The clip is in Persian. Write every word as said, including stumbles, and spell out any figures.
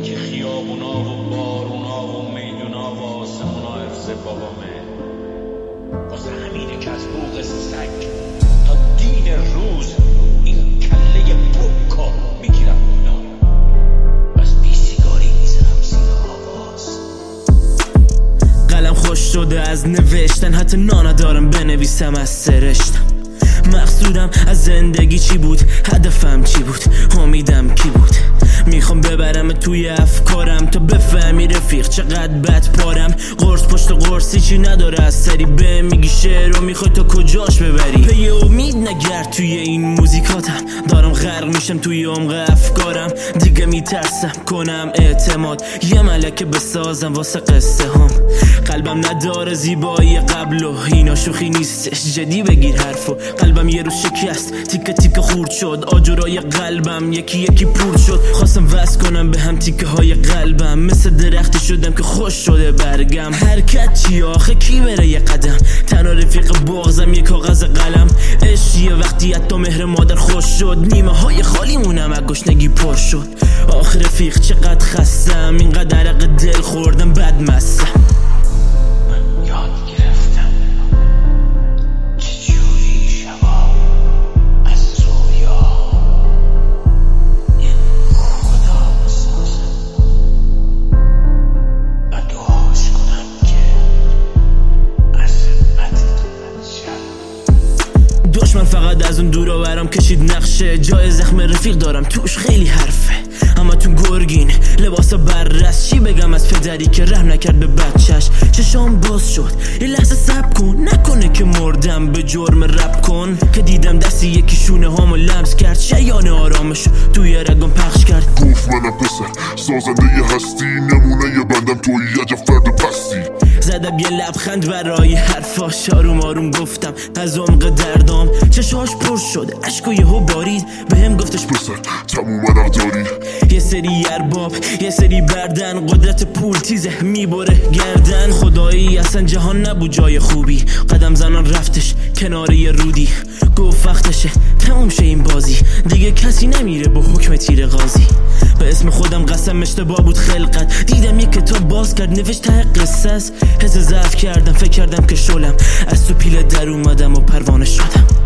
که خیابونا و بارونا و میدونا و آسمونا حفظ بابامه. واسه همینه که از بوق سگ تا دین روز این کله بوکو میگیرم اونا. از بی سیگاری میزنم زیر آواز. قلم خوش شده از نوشتن، حتی نا ندارم بنویسم از سرشتم. مقصودم از زندگی چی بود، هدفم چی بود، امیدم کی بود. میخوام ببرم توی افکارم تا بفهمی رفیق چقدر بد پارم. قرص پشت قرصی چی نداره از سری به میگی شعر و میخوای تا کجاش ببری. پی امید نگرد توی این موزیکاتم، دارم غرق میشم توی عمق افکارم. دیگه میترسم کنم اعتماد، یه ملکه بسازم واسه قصه هم. قلبم نداره زیبایی قبل و اینا شوخی نیستش، جدی بگیر حرفو. قلبم یه روز شکست، تیکه تیکه خورد شد، آجرای قلبم یکی یکی پور شد. خواستم وصل کنم به هم تیکه های قلبم، مثل درختی شدم که خوش شده برگم. حرکت چی آخه کی بره یه قدم، تنها رفیق بغضم یه کاغذ قلم. عشقیه وقتی حتی مهر مادر خوش شد، نیمه های خالی مونم از گشنگی پر شد. آخ رفیق چقدر خستم، اینقدر عرق دل خوردم بد مستم. دشمن فقط از اون دورا برام کشید نقشه، جای زخم رفیق دارم توش خیلی حرفه. اما تو گرگین لباس بررس، چی بگم از پدری که رحم نکرد به بچهش. چشام باز شد یه لحظه صبر کن، نکنه که مردم به جرم رپ کن. که دیدم دستی یکی شونه هامو لمس کرد، شیانه آرامش توی رگم پخش کرد. گفت منم پسر سازنده ی هستی، نمونه ی بندم توی عجب فرد پستی. زدم یه لبخند برای حرفاش، آروم آروم گفتم از عمق دردام. چشاش پر شد اشک و یهو بارید، بهم گفتش پسر تموم عرق داری. یه سری ارباب یه سری بردن، قدرت پول تیزه میبره گردن. خدایی اصلا جهان نبود جای خوبی، قدم زنان رفتش کنار یه رودی. گفت وقتشه تموم شه این بازی، دیگه کسی نمیره با حکم تیر قاضی. به اسم خودم قسم اشتباه بود خلقت، دیدم یه کتاب باز کرد نوشت ته قصه است. حس ضعف کردم فکر کردم که شلم، از تو پیله در اومدم و پروانه شدم.